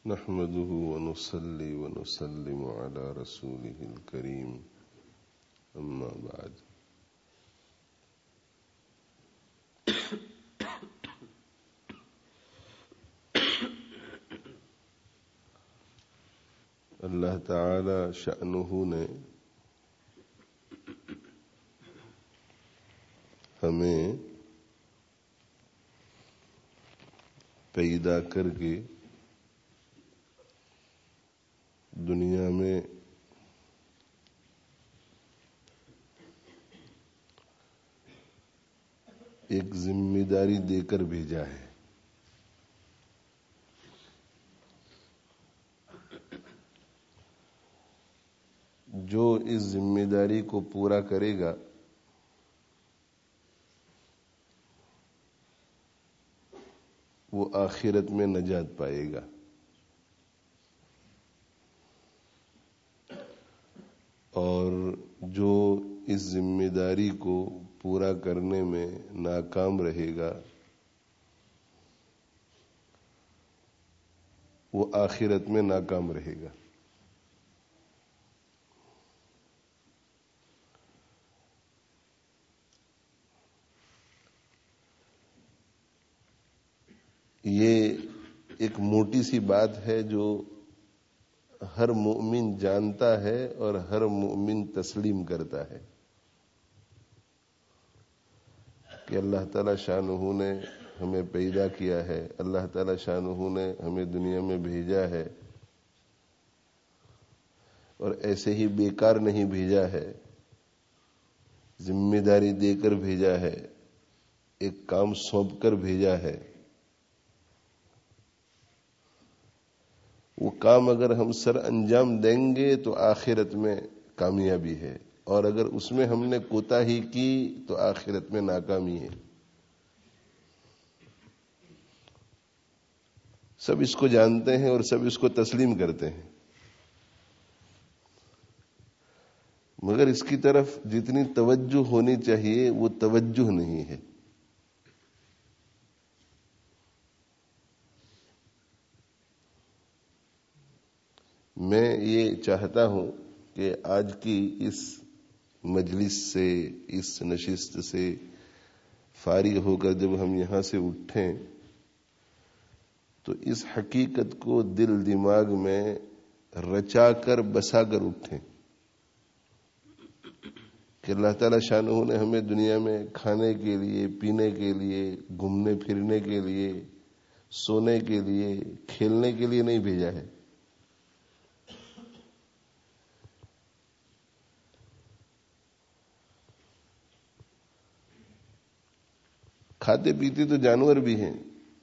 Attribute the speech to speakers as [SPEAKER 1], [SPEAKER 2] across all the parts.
[SPEAKER 1] نحمده ونصلي ونسلم على رسوله الكريم أما بعد اللہ تعالی شأنہ نے ہمیں پیدا کر کے دنیا میں ایک ذمہ داری دے کر بھیجا ہے. جو اس ذمہ داری کو پورا کرے گا وہ آخرت میں نجات پائے گا، اور جو اس ذمہ داری کو پورا کرنے میں ناکام رہے گا وہ آخرت میں ناکام رہے گا. یہ ایک موٹی سی بات ہے جو ہر مومن جانتا ہے اور ہر مومن تسلیم کرتا ہے کہ اللہ تعالی شانہ نے ہمیں پیدا کیا ہے، اللہ تعالی شانہ نے ہمیں دنیا میں بھیجا ہے، اور ایسے ہی بیکار نہیں بھیجا ہے، ذمہ داری دے کر بھیجا ہے، ایک کام سونپ کر بھیجا ہے. وہ کام اگر ہم سر انجام دیں گے تو آخرت میں کامیابی ہے، اور اگر اس میں ہم نے کوتاہی کی تو آخرت میں ناکامی ہے. سب اس کو جانتے ہیں اور سب اس کو تسلیم کرتے ہیں، مگر اس کی طرف جتنی توجہ ہونی چاہیے وہ توجہ نہیں ہے. میں یہ چاہتا ہوں کہ آج کی اس مجلس سے، اس نشست سے فارغ ہو کر جب ہم یہاں سے اٹھیں تو اس حقیقت کو دل دماغ میں رچا کر بسا کر اٹھیں کہ اللہ تعالی شانہ نے ہمیں دنیا میں کھانے کے لیے، پینے کے لیے، گھومنے پھرنے کے لیے، سونے کے لیے، کھیلنے کے لیے نہیں بھیجا ہے. کھاتے پیتے تو جانور بھی ہیں.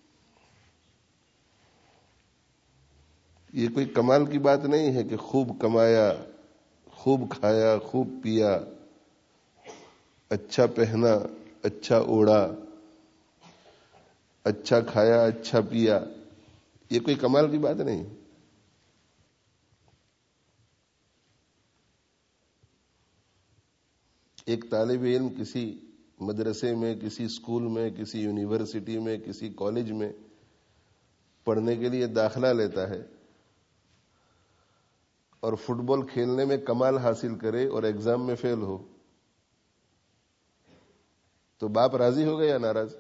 [SPEAKER 1] یہ کوئی کمال کی بات نہیں ہے کہ خوب کمایا، خوب کھایا، خوب پیا، اچھا پہنا، اچھا اوڑھا، اچھا کھایا، اچھا پیا. یہ کوئی کمال کی بات نہیں. ایک طالب علم کسی مدرسے میں، کسی اسکول میں، کسی یونیورسٹی میں، کسی کالج میں پڑھنے کے لیے داخلہ لیتا ہے اور فٹ بال کھیلنے میں کمال حاصل کرے اور ایگزام میں فیل ہو تو باپ راضی ہوگا یا ناراض؟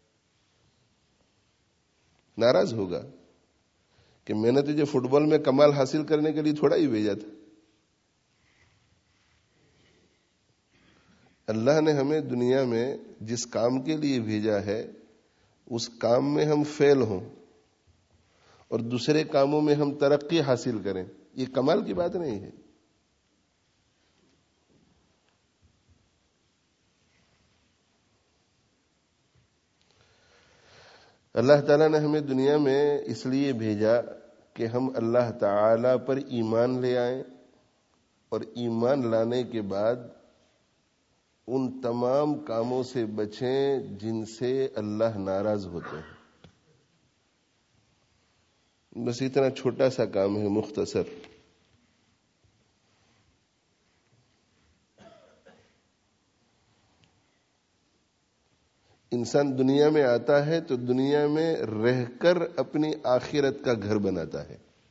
[SPEAKER 1] ناراض ہوگا کہ میں نے تجھے فٹ بال میں کمال حاصل کرنے کے لیے تھوڑا ہی بھیجا تھا. اللہ نے ہمیں دنیا میں جس کام کے لیے بھیجا ہے اس کام میں ہم فیل ہوں اور دوسرے کاموں میں ہم ترقی حاصل کریں، یہ کمال کی بات نہیں ہے. اللہ تعالیٰ نے ہمیں دنیا میں اس لیے بھیجا کہ ہم اللہ تعالیٰ پر ایمان لے آئیں، اور ایمان لانے کے بعد ان تمام کاموں سے بچیں جن سے اللہ ناراض ہوتے ہیں. بس اتنا چھوٹا سا کام ہے، مختصر. انسان دنیا میں آتا ہے تو دنیا میں رہ کر اپنی آخرت کا گھر بناتا ہے.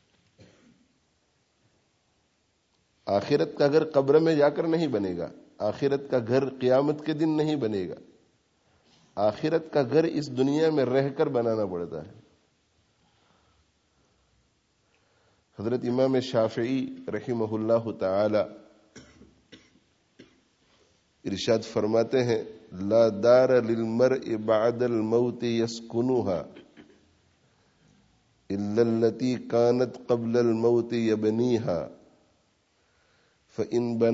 [SPEAKER 1] آخرت کا گھر قبر میں جا کر نہیں بنے گا، آخرت کا گھر قیامت کے دن نہیں بنے گا، آخرت کا گھر اس دنیا میں رہ کر بنانا پڑتا ہے۔ حضرت امام شافعی رحمہ اللہ تعالی ارشاد فرماتے ہیں، لا دار للمرء بعد الموت يسكنها الا التي كانت قبل الموت يبنيها فإن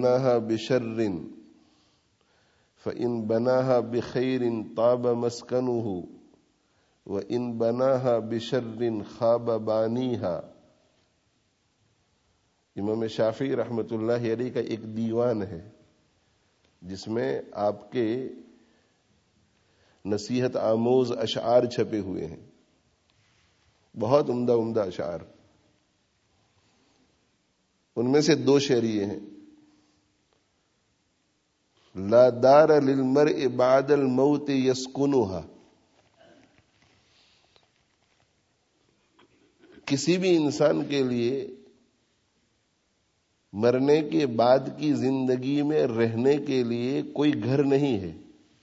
[SPEAKER 1] بناها بخير طاب مسكنه وإن بناها بشر خاب بانيها۔ امام شافعی رحمۃ اللہ علیہ کا ایک دیوان ہے جس میں آپ کے نصیحت آموز اشعار چھپے ہوئے ہیں، بہت عمدہ عمدہ اشعار۔ ان میں سے دو شعر یہ ہیں، لا دار للمرء بعد الموت يسكنها، کسی بھی انسان کے لیے مرنے کے بعد کی زندگی میں رہنے کے لیے کوئی گھر نہیں ہے،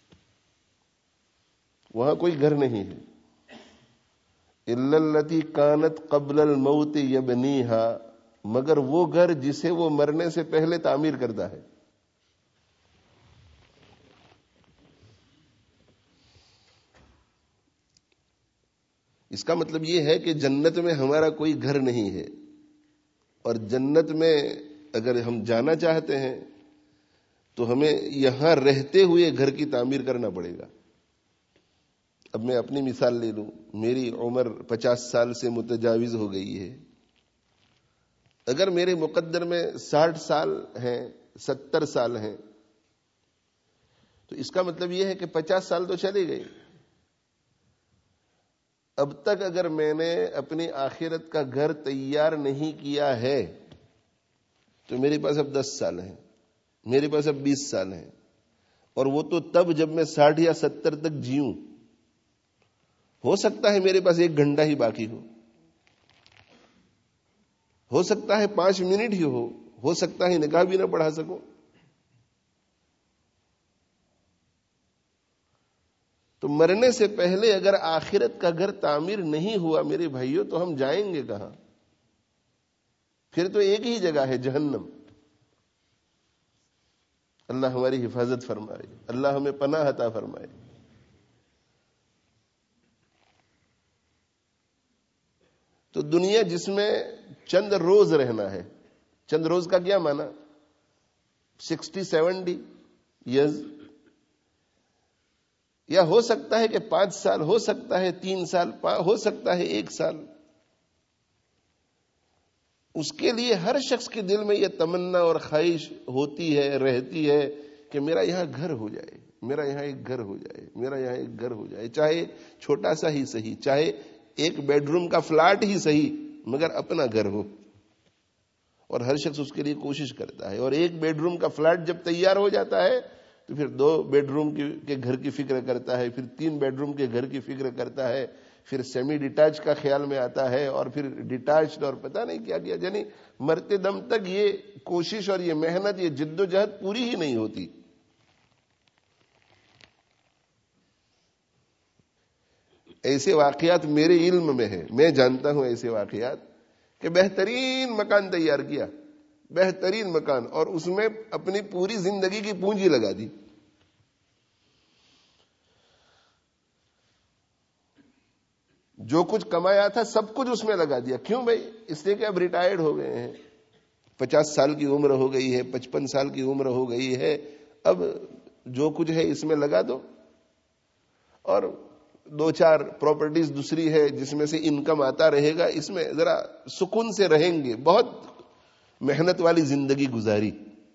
[SPEAKER 1] وہاں کوئی گھر نہیں ہے، الا التي كانت قبل الموت يبنيها، مگر وہ گھر جسے وہ مرنے سے پہلے تعمیر کرتا ہے۔ اس کا مطلب یہ ہے کہ جنت میں ہمارا کوئی گھر نہیں ہے، اور جنت میں اگر ہم جانا چاہتے ہیں تو ہمیں یہاں رہتے ہوئے گھر کی تعمیر کرنا پڑے گا۔ اب میں اپنی مثال لے لوں، میری عمر 50 سال سے متجاوز ہو گئی ہے۔ اگر میرے مقدر میں 60 سال ہیں، 70 سال ہیں، تو اس کا مطلب یہ ہے کہ 50 سال تو چلے گئے۔ اب تک اگر میں نے اپنی آخرت کا گھر تیار نہیں کیا ہے تو میرے پاس اب 10 سال ہیں، میرے پاس اب 20 سال ہیں، اور وہ تو تب جب میں 60 یا 70 تک جیوں۔ ہو سکتا ہے میرے پاس 1 گھنٹہ ہی باقی ہو سکتا ہے 5 منٹ ہی ہو سکتا ہے نکاح بھی نہ پڑھا سکو۔ تو مرنے سے پہلے اگر آخرت کا گھر تعمیر نہیں ہوا میرے بھائیوں تو ہم جائیں گے کہاں؟ پھر تو ایک ہی جگہ ہے، جہنم۔ اللہ ہماری حفاظت فرمائے، اللہ ہمیں پناہ عطا فرمائے۔ تو دنیا جس میں چند روز رہنا ہے، چند روز کا کیا معنی؟ 60-70 ایئرز، یا ہو سکتا ہے کہ 5 سال، ہو سکتا ہے 3 سال، ہو سکتا ہے 1 سال۔ اس کے لیے ہر شخص کے دل میں یہ تمنا اور خواہش ہوتی ہے، رہتی ہے کہ میرا یہاں گھر ہو جائے، میرا یہاں ایک گھر ہو جائے، میرا یہاں ایک گھر ہو جائے، چاہے چھوٹا سا ہی صحیح، چاہے 1 بیڈ روم کا فلیٹ ہی صحیح، مگر اپنا گھر ہو۔ اور ہر شخص اس کے لیے کوشش کرتا ہے، اور 1 بیڈ روم کا فلیٹ جب تیار ہو جاتا ہے تو پھر 2 بیڈ روم کے گھر کی فکر کرتا ہے، پھر 3 بیڈ روم کے گھر کی فکر کرتا ہے، پھر سیمی ڈیٹیچ کا خیال میں آتا ہے، اور پھر ڈیٹیچڈ، اور پتہ نہیں کیا کیا۔ یعنی مرتے دم تک یہ کوشش اور یہ محنت، یہ جد و جہد پوری ہی نہیں ہوتی۔ ایسے واقعات میرے علم میں ہیں، میں جانتا ہوں ایسے واقعات کہ بہترین مکان تیار کیا، بہترین مکان، اور اس میں اپنی پوری زندگی کی پونجی لگا دی۔ جو کچھ کمایا تھا سب کچھ اس میں لگا دیا۔ کیوں بھائی؟ اس لیے کہ اب ریٹائرڈ ہو گئے ہیں، 50 سال کی عمر ہو گئی ہے، 55 سال کی عمر ہو گئی ہے، اب جو کچھ ہے اس میں لگا دو، اور 2-4 پراپرٹیز دوسری ہے جس میں سے انکم آتا رہے گا، اس میں ذرا سکون سے رہیں گے۔ بہت محنت والی زندگی گزاری،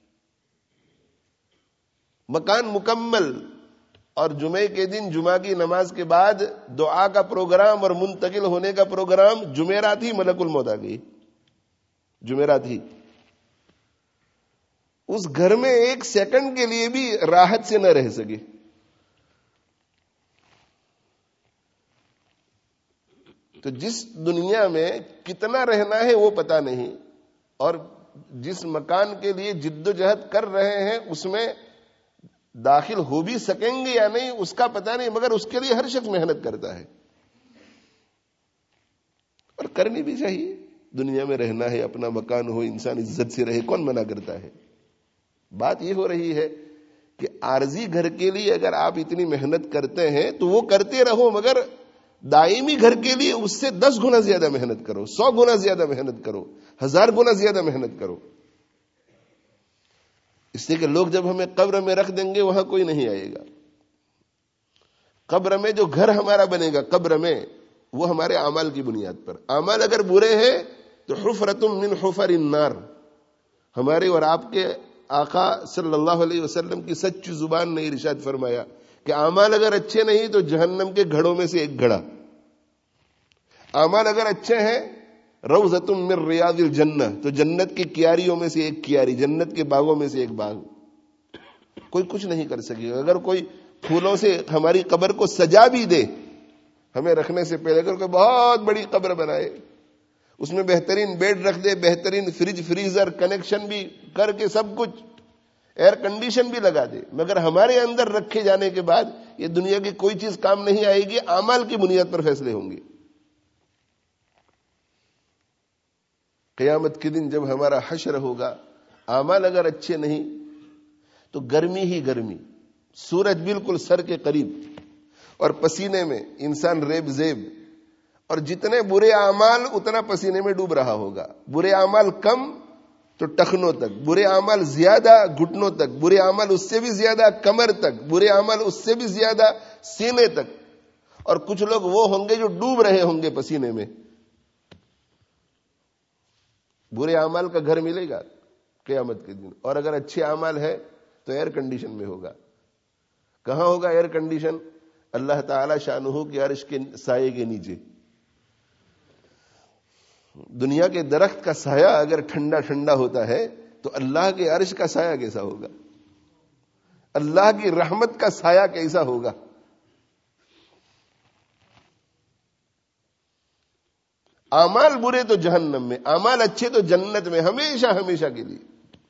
[SPEAKER 1] مکان مکمل، اور جمعے کے دن جمعہ کی نماز کے بعد دعا کا پروگرام اور منتقل ہونے کا پروگرام، جمعرات ہی ملک الموت آ گئی، جمعرات ہی۔ اس گھر میں 1 سیکنڈ کے لیے بھی راحت سے نہ رہ سکے۔ تو جس دنیا میں کتنا رہنا ہے وہ پتہ نہیں، اور جس مکان کے لیے جد و جہد کر رہے ہیں اس میں داخل ہو بھی سکیں گے یا نہیں اس کا پتہ نہیں، مگر اس کے لیے ہر شخص محنت کرتا ہے اور کرنی بھی چاہیے. دنیا میں رہنا ہے، اپنا مکان ہو، انسان عزت سے رہے، کون منع کرتا ہے؟ بات یہ ہو رہی ہے کہ عارضی گھر کے لیے اگر آپ اتنی محنت کرتے ہیں تو وہ کرتے رہو، مگر دائمی گھر کے لیے اس سے 10 گنا زیادہ محنت کرو، 100 گنا زیادہ محنت کرو، 1000 گنا زیادہ محنت کرو. اس لیے کہ لوگ جب ہمیں قبر میں رکھ دیں گے وہاں کوئی نہیں آئے گا. قبر میں جو گھر ہمارا بنے گا قبر میں وہ ہمارے اعمال کی بنیاد پر. اعمال اگر برے ہیں تو حفرۃ من حفر النار. ہمارے اور آپ کے آقا صلی اللہ علیہ وسلم کی سچی زبان نے ارشاد فرمایا کہ اعمال اگر اچھے نہیں تو جہنم کے گھڑوں میں سے ایک گھڑا. اعمال اگر اچھے ہیں روضۃ من ریاض الجنہ تو جنت کی کیاریوں میں سے ایک کیاری، جنت کے باغوں میں سے ایک باغ. کوئی کچھ نہیں کر سکے گا. اگر کوئی پھولوں سے ہماری قبر کو سجا بھی دے ہمیں رکھنے سے پہلے، اگر کوئی بہت بڑی قبر بنائے اس میں بہترین بیڈ رکھ دے، بہترین فریج فریزر کنیکشن بھی کر کے سب کچھ ایئر کنڈیشن بھی لگا دے، مگر ہمارے اندر رکھے جانے کے بعد یہ دنیا کی کوئی چیز کام نہیں آئے گی. اعمال کی بنیاد پر فیصلے ہوں گے. قیامت کے دن جب ہمارا حشر ہوگا، اعمال اگر اچھے نہیں تو گرمی ہی گرمی، سورج بالکل سر کے قریب اور پسینے میں انسان ریب زیب، اور جتنے برے اعمال اتنا پسینے میں ڈوب رہا ہوگا. برے اعمال کم تو ٹخنوں تک، برے اعمال زیادہ گھٹنوں تک، برے اعمال اس سے بھی زیادہ کمر تک، برے اعمال اس سے بھی زیادہ سینے تک، اور کچھ لوگ وہ ہوں گے جو ڈوب رہے ہوں گے پسینے میں. برے اعمال کا گھر ملے گا قیامت کے دن، اور اگر اچھے اعمال ہے تو ایئر کنڈیشن میں ہوگا. کہاں ہوگا ایئر کنڈیشن؟ اللہ تعالی شانہ کے عرش کے سائے کے نیچے. دنیا کے درخت کا سایہ اگر ٹھنڈا ٹھنڈا ہوتا ہے تو اللہ کے عرش کا سایہ کیسا ہوگا؟ اللہ کی رحمت کا سایہ کیسا ہوگا؟ اعمال برے تو جہنم میں، اعمال اچھے تو جنت میں، ہمیشہ ہمیشہ کے لیے.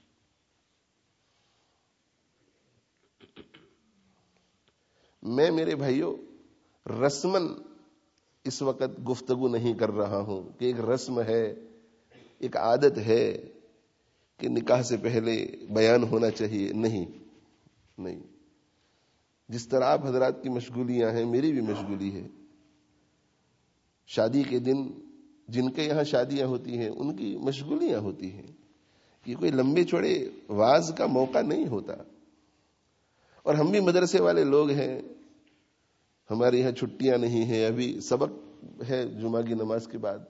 [SPEAKER 1] میں میرے بھائیوں رسمن اس وقت گفتگو نہیں کر رہا ہوں کہ ایک رسم ہے، ایک عادت ہے کہ نکاح سے پہلے بیان ہونا چاہیے. نہیں. جس طرح آپ حضرات کی مشغولیاں ہیں میری بھی مشغولی ہے. شادی کے دن جن کے یہاں شادیاں ہوتی ہیں ان کی مشغولیاں ہوتی ہیں. یہ کوئی لمبے چوڑے واز کا موقع نہیں ہوتا. اور ہم بھی مدرسے والے لوگ ہیں، ہمارے یہاں چھٹیاں نہیں ہیں، ابھی سبق ہے جمعہ کی نماز کے بعد.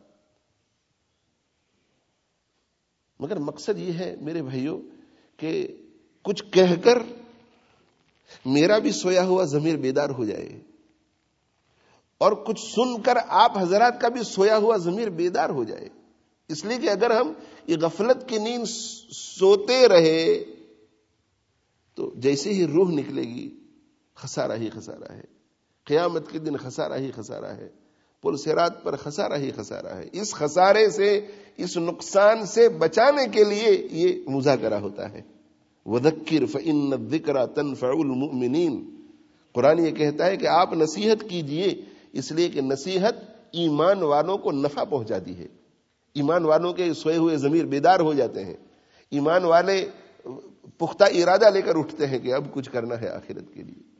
[SPEAKER 1] مگر مقصد یہ ہے میرے بھائیوں کہ کچھ کہہ کر میرا بھی سویا ہوا ضمیر بیدار ہو جائے، اور کچھ سن کر آپ حضرات کا بھی سویا ہوا ضمیر بیدار ہو جائے. اس لیے کہ اگر ہم یہ غفلت کی نیند سوتے رہے تو جیسے ہی روح نکلے گی خسارہ ہی خسارہ ہے. قیامت کے دن خسارہ ہی خسارہ ہے. پل صراط پر خسارہ ہی خسارہ ہے. اس خسارے سے، اس نقصان سے بچانے کے لیے یہ مذاکرہ ہوتا ہے. وَذَكِّرْ فَإِنَّ الذِّكْرَى تَنفَعُ الْمُؤْمِنِينَ. قرآن یہ کہتا ہے کہ آپ نصیحت کیجئے، اس لیے کہ نصیحت ایمان والوں کو نفع پہنچاتی ہے. ایمان والوں کے سوئے ہوئے ضمیر بیدار ہو جاتے ہیں. ایمان والے پختہ ارادہ لے کر اٹھتے ہیں کہ اب کچھ کرنا ہے آخرت کے لیے.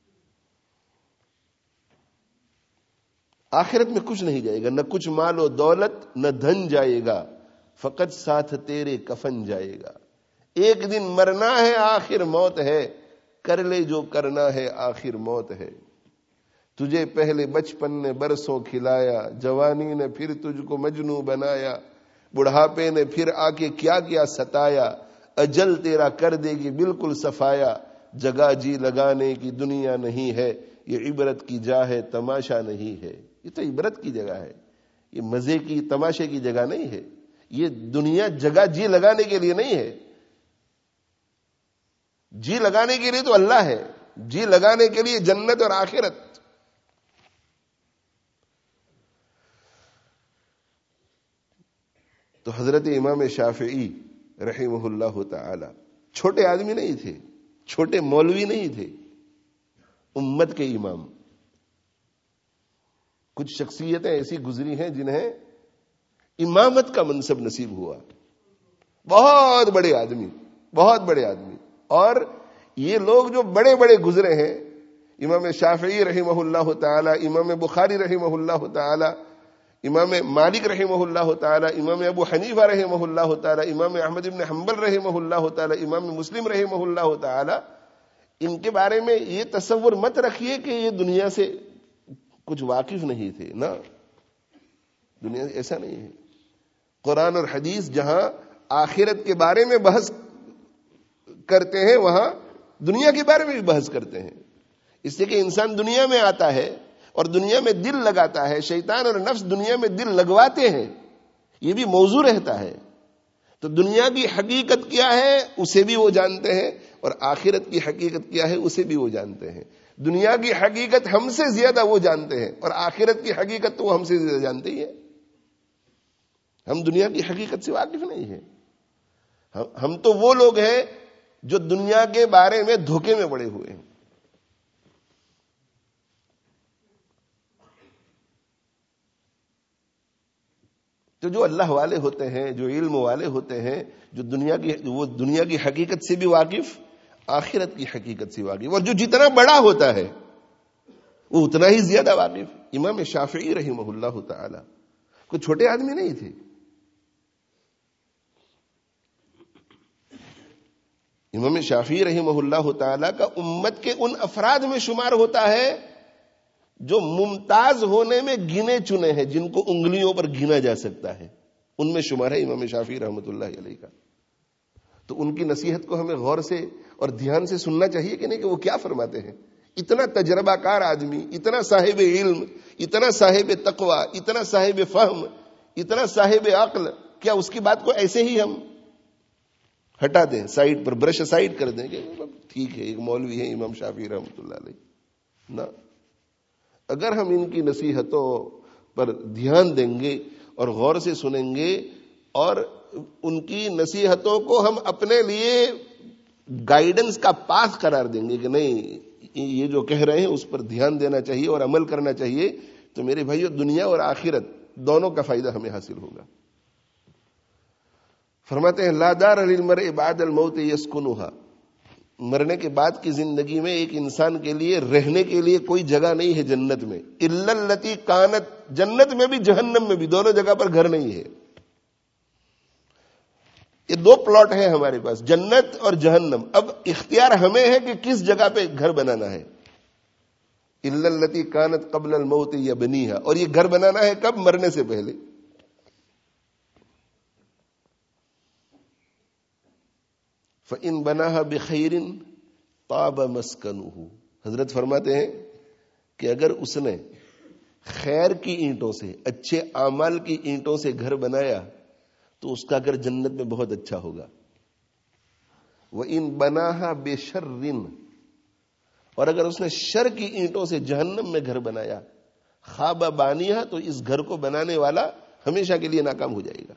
[SPEAKER 1] آخرت میں کچھ نہیں جائے گا، نہ کچھ مال و دولت نہ دھن جائے گا، فقط ساتھ تیرے کفن جائے گا. ایک دن مرنا ہے، آخر موت ہے، کر لے جو کرنا ہے، آخر موت ہے. تجھے پہلے بچپن نے برسوں کھلایا، جوانی نے پھر تجھ کو مجنوں بنایا، بڑھاپے نے پھر آ کے کیا کیا ستایا، اجل تیرا کر دے گی بالکل صفایا. جگہ جی لگانے کی دنیا نہیں ہے، یہ عبرت کی جا ہے، تماشا نہیں ہے. یہ تو عبرت کی جگہ ہے، یہ مزے کی تماشے کی جگہ نہیں ہے. یہ دنیا جگہ جی لگانے کے لیے نہیں ہے. جی لگانے کے لیے تو اللہ ہے، جی لگانے کے لیے جنت اور آخرت. تو حضرت امام شافعی رحمہ اللہ تعالی چھوٹے آدمی نہیں تھے، چھوٹے مولوی نہیں تھے، امت کے امام. کچھ شخصیتیں ایسی گزری ہیں جنہیں امامت کا منصب نصیب ہوا، بہت بڑے آدمی، بہت بڑے آدمی. اور یہ لوگ جو بڑے بڑے گزرے ہیں، امام شافعی رحمہ اللہ تعالی، امام بخاری رحمہ اللہ تعالی، امام مالک رحمہ اللہ تعالی، امام ابو حنیفہ رحمہ اللہ تعالی، امام احمد بن حنبل رحمہ اللہ تعالی، امام مسلم رحمہ اللہ تعالی، ان کے بارے میں یہ تصور مت رکھیے کہ یہ دنیا سے کچھ واقف نہیں تھے. نا، دنیا ایسا نہیں ہے. قرآن اور حدیث جہاں آخرت کے بارے میں بحث کرتے ہیں، وہاں دنیا کے بارے میں بھی بحث کرتے ہیں. اس لیے کہ انسان دنیا میں آتا ہے اور دنیا میں دل لگاتا ہے، شیطان اور نفس دنیا میں دل لگواتے ہیں، یہ بھی موضوع رہتا ہے. تو دنیا کی حقیقت کیا ہے اسے بھی وہ جانتے ہیں، اور آخرت کی حقیقت کیا ہے اسے بھی وہ جانتے ہیں. دنیا کی حقیقت ہم سے زیادہ وہ جانتے ہیں، اور آخرت کی حقیقت تو وہ ہم سے زیادہ جانتے ہی ہیں. ہم دنیا کی حقیقت سے واقف نہیں ہیں. ہم تو وہ لوگ ہیں جو دنیا کے بارے میں دھوکے میں پڑے ہوئے ہیں. تو جو اللہ والے ہوتے ہیں، جو علم والے ہوتے ہیں، جو دنیا کی حقیقت سے بھی واقف، آخرت کی حقیقت سے واقف، اور جو جتنا بڑا ہوتا ہے وہ اتنا ہی زیادہ واقف. امام شافعی رحمہ اللہ تعالی کوئی چھوٹے آدمی نہیں تھے. امام شافعی رحمہ اللہ تعالی کا امت کے ان افراد میں شمار ہوتا ہے جو ممتاز ہونے میں گنے چنے ہیں، جن کو انگلیوں پر گنا جا سکتا ہے، ان میں شمار ہے امام شافعی رحمۃ اللہ علیہ کا. تو ان کی نصیحت کو ہمیں غور سے اور دھیان سے سننا چاہیے کہ نہیں، کہ وہ کیا فرماتے ہیں. اتنا تجربہ کار آدمی، اتنا صاحب علم، اتنا صاحب تقوی، اتنا صاحب فہم، اتنا صاحب عقل، کیا اس کی بات کو ایسے ہی ہم ہٹا دیں، سائڈ پر برش سائڈ کر دیں کہ ٹھیک ہے ایک مولوی ہے امام شافعی رحمۃ اللہ علیہ؟ نہ، اگر ہم ان کی نصیحتوں پر دھیان دیں گے اور غور سے سنیں گے اور ان کی نصیحتوں کو ہم اپنے لیے گائیڈنس کا پاس قرار دیں گے کہ نہیں یہ جو کہہ رہے ہیں اس پر دھیان دینا چاہیے اور عمل کرنا چاہیے، تو میرے بھائیو دنیا اور آخرت دونوں کا فائدہ ہمیں حاصل ہوگا. فرماتے ہیں لا دار للمرء بعد الموت يسكنها، مرنے کے بعد کی زندگی میں ایک انسان کے لیے رہنے کے لیے کوئی جگہ نہیں ہے جنت میں، الا التي كانت، جنت میں بھی جہنم میں بھی، دونوں جگہ پر گھر نہیں ہے. یہ دو پلاٹ ہیں ہمارے پاس، جنت اور جہنم. اب اختیار ہمیں ہے کہ کس جگہ پہ گھر بنانا ہے. الا التي كانت قبل الموت يبنيها، اور یہ گھر بنانا ہے کب؟ مرنے سے پہلے. فَإِن بَنَاهَا بِخَيْرٍ طَابَ مَسْكَنُهُ، حضرت فرماتے ہیں کہ اگر اس نے خیر کی اینٹوں سے، اچھے اعمال کی اینٹوں سے گھر بنایا تو اس کا گھر جنت میں بہت اچھا ہوگا. وَإِن بَنَاهَا بِشَرٍ، اور اگر اس نے شر کی اینٹوں سے جہنم میں گھر بنایا، خَابَ بَانِيهَا، تو اس گھر کو بنانے والا ہمیشہ کے لیے ناکام ہو جائے گا.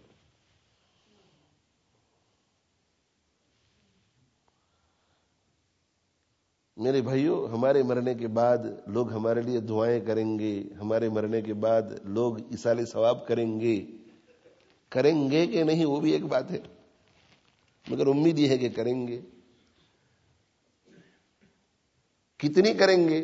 [SPEAKER 1] میرے بھائیوں، ہمارے مرنے کے بعد لوگ ہمارے لیے دعائیں کریں گے، ہمارے مرنے کے بعد لوگ ایصال ثواب کریں گے کہ نہیں وہ بھی ایک بات ہے، مگر امید یہ ہے کہ کریں گے. کتنی کریں گے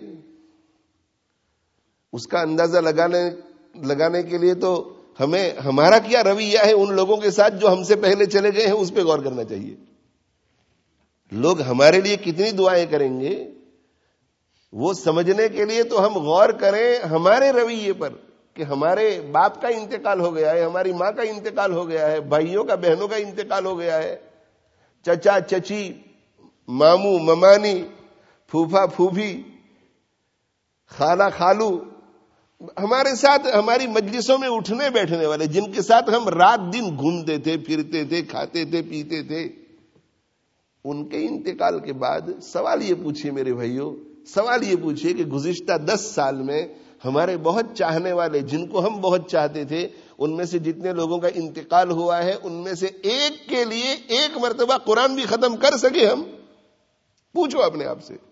[SPEAKER 1] اس کا اندازہ لگانے کے لیے تو ہمیں ہمارا کیا رویہ ہے ان لوگوں کے ساتھ جو ہم سے پہلے چلے گئے ہیں اس پہ غور کرنا چاہیے. لوگ ہمارے لیے کتنی دعائیں کریں گے وہ سمجھنے کے لیے تو ہم غور کریں ہمارے رویے پر، کہ ہمارے باپ کا انتقال ہو گیا ہے، ہماری ماں کا انتقال ہو گیا ہے، بھائیوں کا بہنوں کا انتقال ہو گیا ہے، چچا چچی، ماموں ممانی، پھوپھا پھوپھی، خالہ خالو، ہمارے ساتھ ہماری مجلسوں میں اٹھنے بیٹھنے والے، جن کے ساتھ ہم رات دن گھومتے تھے، پھرتے تھے، کھاتے تھے، پیتے تھے، ان کے انتقال کے بعد سوال یہ پوچھئے میرے بھائیوں، سوال یہ پوچھئے کہ گزشتہ 10 سال میں ہمارے بہت چاہنے والے، جن کو ہم بہت چاہتے تھے، ان میں سے جتنے لوگوں کا انتقال ہوا ہے ان میں سے ایک کے لیے ایک مرتبہ قرآن بھی ختم کر سکے ہم؟ پوچھو اپنے آپ سے.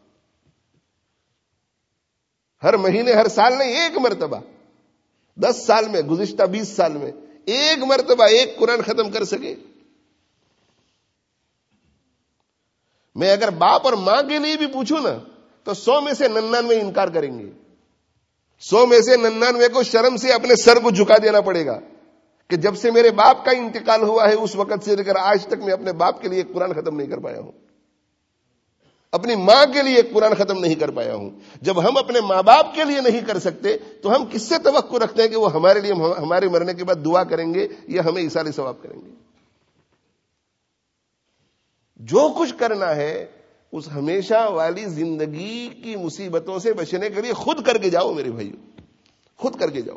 [SPEAKER 1] ہر مہینے ہر سال نہیں، ایک مرتبہ 10 سال میں، گزشتہ 20 سال میں ایک مرتبہ ایک قرآن ختم کر سکے. میں اگر باپ اور ماں کے لیے بھی پوچھوں نا تو 100 میں سے 99 انکار کریں گے. 100 میں سے 99 کو شرم سے اپنے سر کو جھکا دینا پڑے گا کہ جب سے میرے باپ کا انتقال ہوا ہے اس وقت سے لے کر آج تک میں اپنے باپ کے لیے ایک قرآن ختم نہیں کر پایا ہوں، اپنی ماں کے لیے ایک قرآن ختم نہیں کر پایا ہوں. جب ہم اپنے ماں باپ کے لیے نہیں کر سکتے تو ہم کس سے توقع رکھتے ہیں کہ وہ ہمارے لیے ہمارے مرنے کے بعد دعا کریں گے یا ہمیں ایصال ثواب کریں گے؟ جو کچھ کرنا ہے اس ہمیشہ والی زندگی کی مصیبتوں سے بچنے کے لیے خود کر کے جاؤ میرے بھائیو، خود کر کے جاؤ.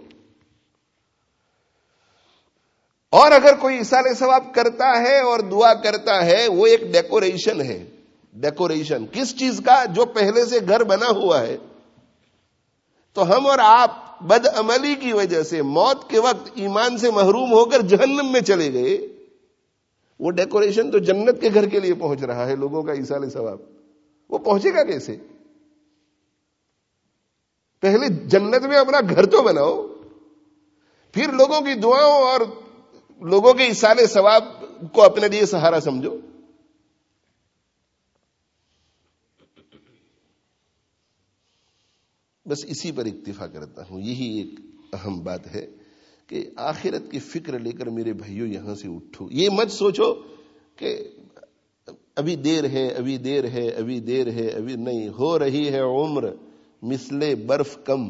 [SPEAKER 1] اور اگر کوئی ایصال ثواب کرتا ہے اور دعا کرتا ہے وہ ایک ڈیکوریشن ہے. ڈیکوریشن کس چیز کا؟ جو پہلے سے گھر بنا ہوا ہے. تو ہم اور آپ بد عملی کی وجہ سے موت کے وقت ایمان سے محروم ہو کر جہنم میں چلے گئے. وہ ڈیکوریشن تو جنت کے گھر کے لیے پہنچ رہا ہے لوگوں کا ایصال ثواب، وہ پہنچے گا کیسے؟ پہلے جنت میں اپنا گھر تو بناؤ، پھر لوگوں کی دعاؤں اور لوگوں کے ایصال ثواب کو اپنے لیے سہارا سمجھو. بس اسی پر اکتفا کرتا ہوں. یہی ایک اہم بات ہے کہ آخرت کی فکر لے کر میرے بھائیوں یہاں سے اٹھو. یہ مت سوچو کہ ابھی دیر ہے، ابھی دیر ہے، ابھی دیر ہے، ابھی نہیں. ہو رہی ہے عمر مثل برف کم،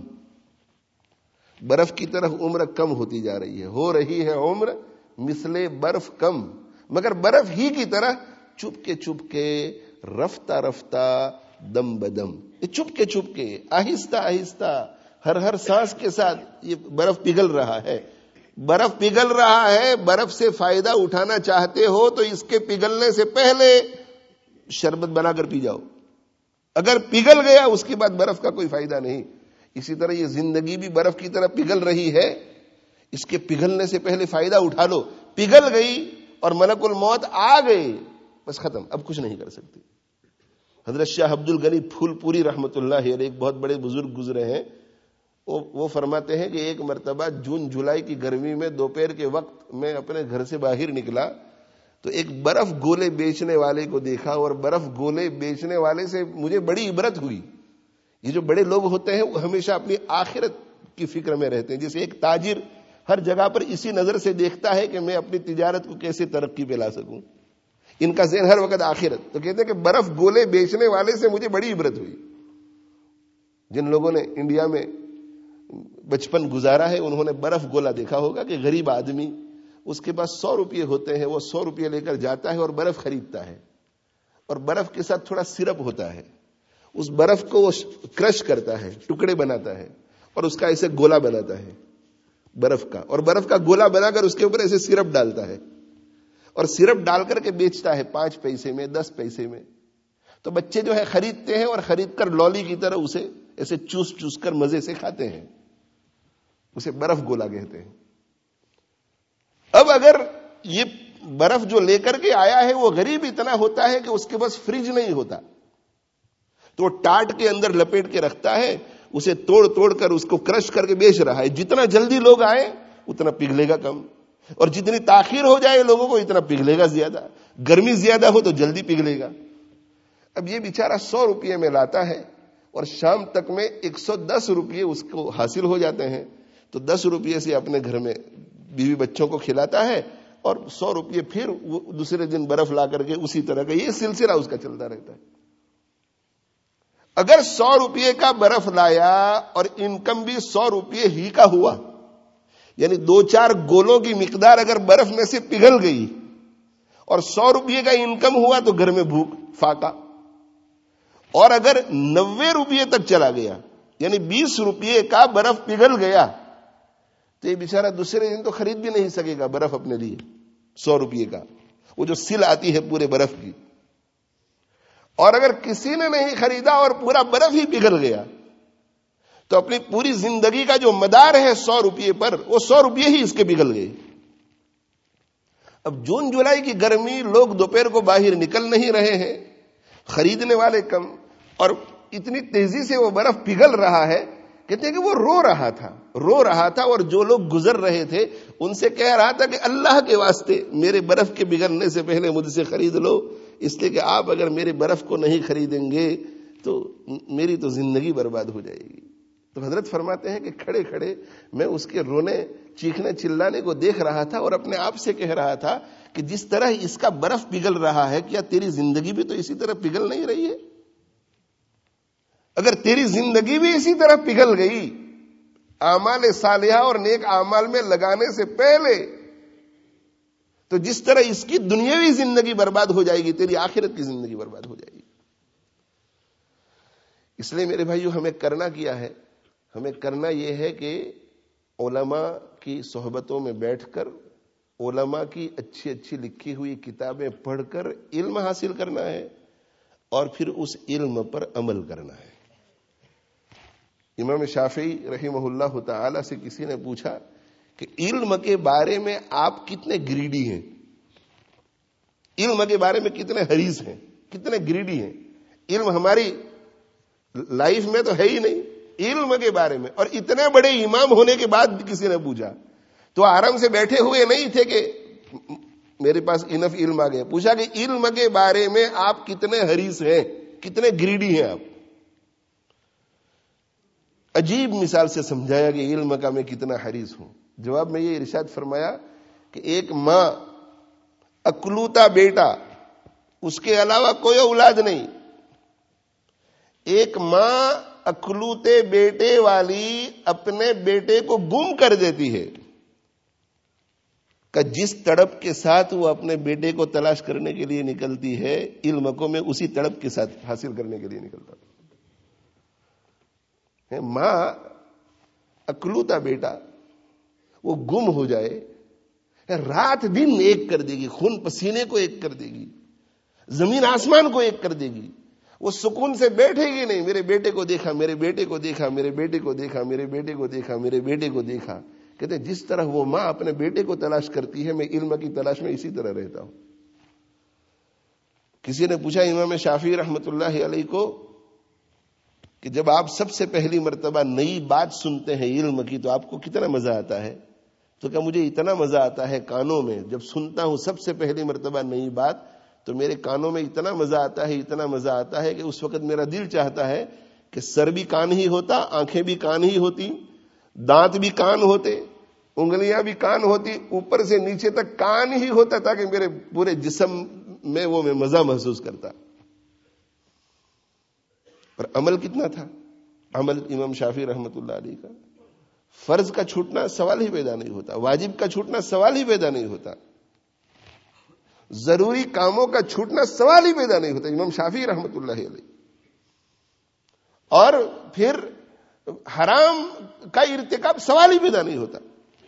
[SPEAKER 1] برف کی طرف عمر کم ہوتی جا رہی ہے. ہو رہی ہے عمر مثل برف کم، مگر برف ہی کی طرح چپ کے رفتہ رفتہ دم بدم. یہ چپ کے آہستہ آہستہ ہر سانس کے ساتھ یہ برف پگھل رہا ہے. برف پگھل رہا ہے. برف سے فائدہ اٹھانا چاہتے ہو تو اس کے پگھلنے سے پہلے شربت بنا کر پی جاؤ. اگر پگھل گیا اس کے بعد برف کا کوئی فائدہ نہیں. اسی طرح یہ زندگی بھی برف کی طرح پگھل رہی ہے، اس کے پگھلنے سے پہلے فائدہ اٹھا لو. پگھل گئی اور ملک الموت آ گئے، بس ختم، اب کچھ نہیں کر سکتے. حضرت شاہ عبد الغنی پھول پوری رحمت اللہ علیہ ایک بہت بڑے بزرگ گزرے ہیں. وہ فرماتے ہیں کہ ایک مرتبہ جون جولائی کی گرمی میں دوپہر کے وقت میں اپنے گھر سے باہر نکلا تو ایک برف گولے بیچنے والے کو دیکھا، اور برف گولے بیچنے والے سے مجھے بڑی عبرت ہوئی. یہ جو بڑے لوگ ہوتے ہیں وہ ہمیشہ اپنی آخرت کی فکر میں رہتے ہیں. جیسے ایک تاجر ہر جگہ پر اسی نظر سے دیکھتا ہے کہ میں اپنی تجارت کو کیسے ترقی پہ لا سکوں. ان کا ذہن ہر وقت آخرت. تو کہتے ہیں کہ برف گولے بیچنے والے سے مجھے بڑی عبرت ہوئی. جن لوگوں نے انڈیا میں بچپن گزارا ہے انہوں نے برف گولا دیکھا ہوگا کہ غریب آدمی اس کے پاس 100 روپے ہوتے ہیں، وہ 100 روپے لے کر جاتا ہے اور برف خریدتا ہے، اور برف کے ساتھ تھوڑا سرپ ہوتا ہے. اس برف کو وہ کرش کرتا ہے، ٹکڑے بناتا ہے اور اس کا ایسے گولا بناتا ہے برف کا، اور برف کا گولا بنا کر اس کے اوپر ایسے سرپ ڈالتا ہے اور سرپ ڈال کر کے بیچتا ہے 5 پیسے میں، 10 پیسے میں. تو بچے جو ہے خریدتے ہیں اور خرید کر لولی کی طرح اسے ایسے چوس چوس کر مزے سے کھاتے ہیں. اسے برف گولا کہتے ہیں. اب اگر یہ برف جو لے کر کے آیا ہے وہ غریب اتنا ہوتا ہے کہ اس کے پاس فریج نہیں ہوتا، تو وہ ٹاٹ کے اندر لپیٹ کے رکھتا ہے، اسے توڑ کر اس کو کرش کر کے بیچ رہا ہے. جتنا جلدی لوگ آئے اتنا پگھلے گا کم، اور جتنی تاخیر ہو جائے لوگوں کو اتنا پگھلے گا زیادہ. گرمی زیادہ ہو تو جلدی پگھلے گا. اب یہ بیچارہ 100 روپے میں لاتا ہے اور شام تک میں 110 روپے اس کو حاصل ہو جاتے ہیں. تو 10 روپے سے اپنے گھر میں بیوی بچوں کو کھلاتا ہے اور 100 روپے پھر دوسرے دن برف لا کر کے اسی طرح کا یہ سلسلہ اس کا چلتا رہتا ہے. اگر 100 روپے کا برف لایا اور انکم بھی 100 روپے ہی کا ہوا، یعنی 2-4 گولوں کی مقدار اگر برف میں سے پگھل گئی اور 100 روپے کا انکم ہوا تو گھر میں بھوک فاقہ. اور اگر 90 روپے تک چلا گیا یعنی 20 روپے کا برف پگھل گیا تو یہ بیچارہ دوسرے دن تو خرید بھی نہیں سکے گا برف اپنے لیے 100 روپے کا، وہ جو سل آتی ہے پورے برف کی. اور اگر کسی نے نہیں خریدا اور پورا برف ہی پگھل گیا تو اپنی پوری زندگی کا جو مدار ہے 100 روپے پر، وہ 100 روپے ہی اس کے پگھل گئے. اب جون جولائی کی گرمی، لوگ دوپہر کو باہر نکل نہیں رہے ہیں، خریدنے والے کم، اور اتنی تیزی سے وہ برف پگھل رہا ہے. کہتے ہیں کہ وہ رو رہا تھا، اور جو لوگ گزر رہے تھے ان سے کہہ رہا تھا کہ اللہ کے واسطے میرے برف کے پگھلنے سے پہلے مجھ سے خرید لو، اس لیے کہ آپ اگر میرے برف کو نہیں خریدیں گے تو میری تو زندگی برباد ہو جائے گی. تو حضرت فرماتے ہیں کہ کھڑے کھڑے میں اس کے رونے، چیخنے، چلانے کو دیکھ رہا تھا، اور اپنے آپ سے کہہ رہا تھا کہ جس طرح اس کا برف پگھل رہا ہے، کیا تیری زندگی بھی تو اسی طرح پگھل نہیں رہی ہے؟ اگر تیری زندگی بھی اسی طرح پگھل گئی اعمال صالحہ اور نیک اعمال میں لگانے سے پہلے، تو جس طرح اس کی دنیاوی زندگی برباد ہو جائے گی، تیری آخرت کی زندگی برباد ہو جائے گی. اس لیے میرے بھائیو، ہمیں کرنا کیا ہے؟ ہمیں کرنا یہ ہے کہ علماء کی صحبتوں میں بیٹھ کر، علماء کی اچھی اچھی لکھی ہوئی کتابیں پڑھ کر علم حاصل کرنا ہے، اور پھر اس علم پر عمل کرنا ہے. امام شافعی رحمہ اللہ تعالی سے کسی نے پوچھا کہ علم کے بارے میں آپ کتنے گریڈی ہیں، علم کے بارے میں کتنے حریص ہیں، کتنے گریڈی ہیں؟ علم ہماری لائف میں تو ہے ہی نہیں، علم کے بارے میں. اور اتنے بڑے امام ہونے کے بعد بھی کسی نے پوچھا تو آرام سے بیٹھے ہوئے نہیں تھے کہ میرے پاس انف علم آ گیا. پوچھا کہ علم کے بارے میں آپ کتنے حریص ہیں، کتنے گریڈی ہیں آپ؟ عجیب مثال سے سمجھایا کہ علم کا میں کتنا حریص ہوں. جواب میں یہ ارشاد فرمایا کہ ایک ماں، اکلوتا بیٹا، اس کے علاوہ کوئی اولاد نہیں، ایک ماں اکلوتے بیٹے والی اپنے بیٹے کو گم کر دیتی ہے کہ جس تڑپ کے ساتھ وہ اپنے بیٹے کو تلاش کرنے کے لیے نکلتی ہے، علم کو میں اسی تڑپ کے ساتھ حاصل کرنے کے لیے نکلتا ہوں. ماں اکلوتا بیٹا وہ گم ہو جائے، رات دن ایک کر دے گی، خون پسینے کو ایک کر دے گی، زمین آسمان کو ایک کر دے گی. وہ سکون سے بیٹھے گی نہیں، میرے بیٹے کو دیکھا، میرے بیٹے کو دیکھا، میرے بیٹے کو دیکھا، میرے بیٹے کو دیکھا، میرے بیٹے کو دیکھا. کہتے ہیں جس طرح وہ ماں اپنے بیٹے کو تلاش کرتی ہے، میں علم کی تلاش میں اسی طرح رہتا ہوں. کسی نے پوچھا امام شافعی رحمت اللہ علیہ کو کہ جب آپ سب سے پہلی مرتبہ نئی بات سنتے ہیں علم کی تو آپ کو کتنا مزہ آتا ہے؟ تو کہا مجھے اتنا مزہ آتا ہے کانوں میں، جب سنتا ہوں سب سے پہلی مرتبہ نئی بات تو میرے کانوں میں اتنا مزہ آتا ہے، اتنا مزہ آتا ہے کہ اس وقت میرا دل چاہتا ہے کہ سر بھی کان ہی ہوتا، آنکھیں بھی کان ہی ہوتی، دانت بھی کان ہوتے، انگلیاں بھی کان ہوتی، اوپر سے نیچے تک کان ہی ہوتا تاکہ میرے پورے جسم میں وہ میں مزہ محسوس کرتا. پر عمل کتنا تھا؟ عمل امام شافعی رحمت اللہ علیہ کا فرض کا چھوٹنا سوال ہی پیدا نہیں ہوتا، واجب کا چھوٹنا سوال ہی پیدا نہیں ہوتا، ضروری کاموں کا چھوٹنا سوال ہی پیدا نہیں ہوتا امام شافعی رحمت اللہ علیہ. اور پھر حرام کا ارتکاب سوال ہی پیدا نہیں ہوتا.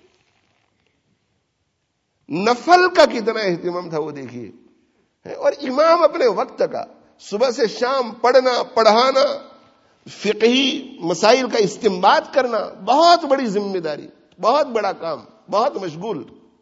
[SPEAKER 1] نفل کا کتنا اہتمام تھا وہ دیکھیے. اور امام اپنے وقت کا صبح سے شام پڑھنا، پڑھانا، فقہی مسائل کا استنباط کرنا، بہت بڑی ذمہ داری، بہت بڑا کام، بہت مشغول.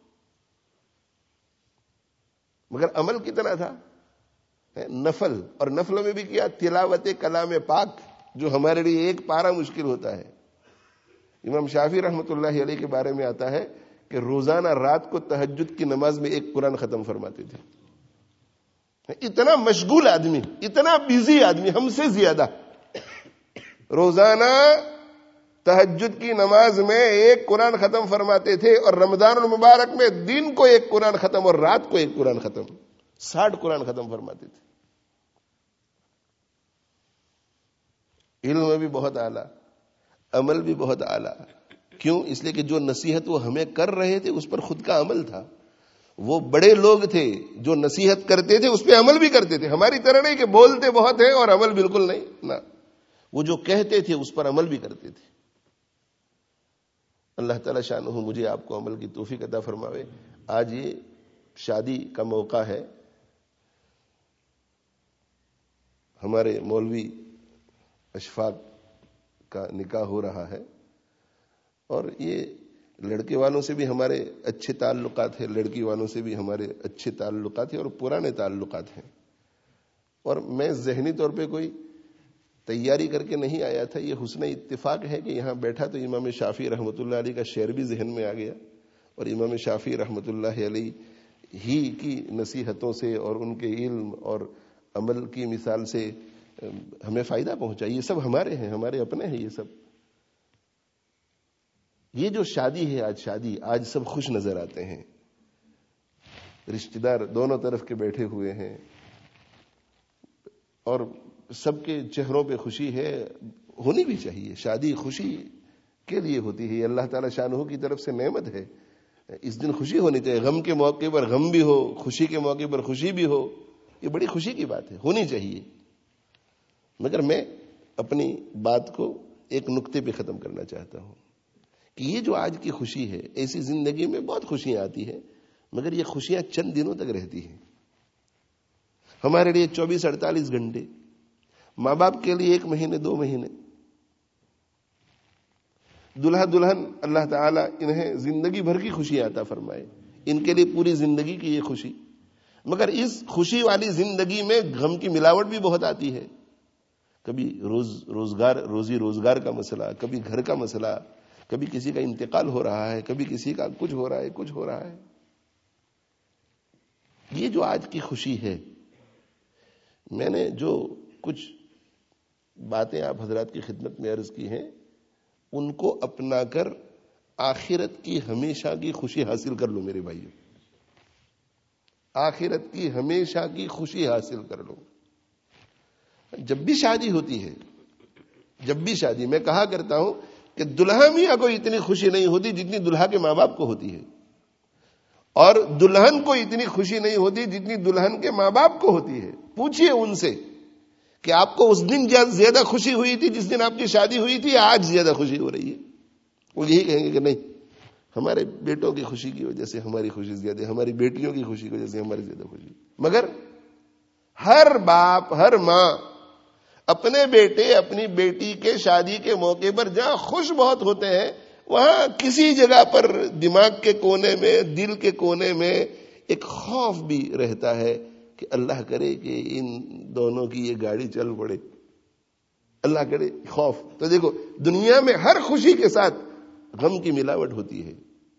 [SPEAKER 1] مگر عمل کتنا تھا؟ نفل، اور نفل میں بھی کیا؟ تلاوت کلام پاک، جو ہمارے لیے ایک پارہ مشکل ہوتا ہے. امام شافعی رحمت اللہ علیہ کے بارے میں آتا ہے کہ روزانہ رات کو تہجد کی نماز میں ایک قرآن ختم فرماتے تھے. اتنا مشغول آدمی، اتنا بیزی آدمی، ہم سے زیادہ. روزانہ تہجد کی نماز میں ایک قرآن ختم فرماتے تھے، اور رمضان المبارک میں دن کو ایک قرآن ختم اور رات کو ایک قرآن ختم، 60 قرآن ختم فرماتے تھے. علم بھی بہت اعلیٰ، عمل بھی بہت اعلیٰ. کیوں؟ اس لیے کہ جو نصیحت وہ ہمیں کر رہے تھے اس پر خود کا عمل تھا. وہ بڑے لوگ تھے جو نصیحت کرتے تھے اس پہ عمل بھی کرتے تھے. ہماری طرح نہیں کہ بولتے بہت ہیں اور عمل بالکل نہیں، نہ، وہ جو کہتے تھے اس پر عمل بھی کرتے تھے. اللہ تعالی شانہ مجھے آپ کو عمل کی توفیق عطا فرماوے. آج یہ شادی کا موقع ہے. ہمارے مولوی اشفاق کا نکاح ہو رہا ہے، اور یہ لڑکے والوں سے بھی ہمارے اچھے تعلقات ہیں، لڑکی والوں سے بھی ہمارے اچھے تعلقات ہیں اور پرانے تعلقات ہیں. اور میں ذہنی طور پہ کوئی تیاری کر کے نہیں آیا تھا، یہ حسن اتفاق ہے کہ یہاں بیٹھا تو امام شافعی رحمۃ اللہ علیہ کا شعر بھی ذہن میں آ گیا، اور امام شافعی رحمۃ اللہ علیہ ہی کی نصیحتوں سے اور ان کے علم اور عمل کی مثال سے ہمیں فائدہ پہنچا. یہ سب ہمارے ہیں، ہمارے اپنے ہیں. یہ سب، یہ جو شادی ہے، آج سب خوش نظر آتے ہیں، رشتہ دار دونوں طرف کے بیٹھے ہوئے ہیں، اور سب کے چہروں پہ خوشی ہے. ہونی بھی چاہیے، شادی خوشی کے لیے ہوتی ہے، اللہ تعالی شانہ کی طرف سے نعمت ہے. اس دن خوشی ہونی چاہیے، غم کے موقع پر غم بھی ہو، خوشی کے موقع پر خوشی بھی ہو. یہ بڑی خوشی کی بات ہے، ہونی چاہیے. مگر میں اپنی بات کو ایک نقطے پہ ختم کرنا چاہتا ہوں کہ یہ جو آج کی خوشی ہے، ایسی زندگی میں بہت خوشیاں آتی ہیں، مگر یہ خوشیاں چند دنوں تک رہتی ہیں. ہمارے لیے 24-48 گھنٹے، ماں باپ کے لیے 1 مہینے 2 مہینے. دلہا دلہن اللہ تعالیٰ انہیں زندگی بھر کی خوشی عطا فرمائے، ان کے لیے پوری زندگی کی یہ خوشی. مگر اس خوشی والی زندگی میں غم کی ملاوٹ بھی بہت آتی ہے. کبھی روزی روزگار کا مسئلہ، کبھی گھر کا مسئلہ، کبھی کسی کا انتقال ہو رہا ہے، کبھی کسی کا کچھ ہو رہا ہے. یہ جو آج کی خوشی ہے، میں نے جو کچھ باتیں آپ حضرات کی خدمت میں عرض کی ہیں، ان کو اپنا کر آخرت کی ہمیشہ کی خوشی حاصل کر لو میرے بھائیو. آخرت کی ہمیشہ کی خوشی حاصل کر لو. جب بھی شادی ہوتی ہے، میں کہا کرتا ہوں کہ دلہا میاں کو اتنی خوشی نہیں ہوتی جتنی دلہا کے ماں باپ کو ہوتی ہے، اور دلہن کو اتنی خوشی نہیں ہوتی جتنی دلہن کے ماں باپ کو ہوتی ہے. پوچھئے ان سے کہ آپ کو اس دن زیادہ خوشی ہوئی تھی جس دن آپ کی شادی ہوئی تھی، آج زیادہ خوشی ہو رہی ہے؟ وہ یہی کہیں گے کہ نہیں، ہمارے بیٹوں کی خوشی کی وجہ سے ہماری خوشی زیادہ ہے، ہماری بیٹیوں کی خوشی کی وجہ سے ہماری زیادہ خوشی. مگر ہر باپ، ہر ماں اپنے بیٹے اپنی بیٹی کے شادی کے موقع پر جہاں خوش بہت ہوتے ہیں، وہاں کسی جگہ پر دماغ کے کونے میں، دل کے کونے میں ایک خوف بھی رہتا ہے کہ اللہ کرے کہ ان دونوں کی یہ گاڑی چل پڑے. اللہ کرے، خوف. تو دیکھو، دنیا میں ہر خوشی کے ساتھ غم کی ملاوٹ ہوتی ہے.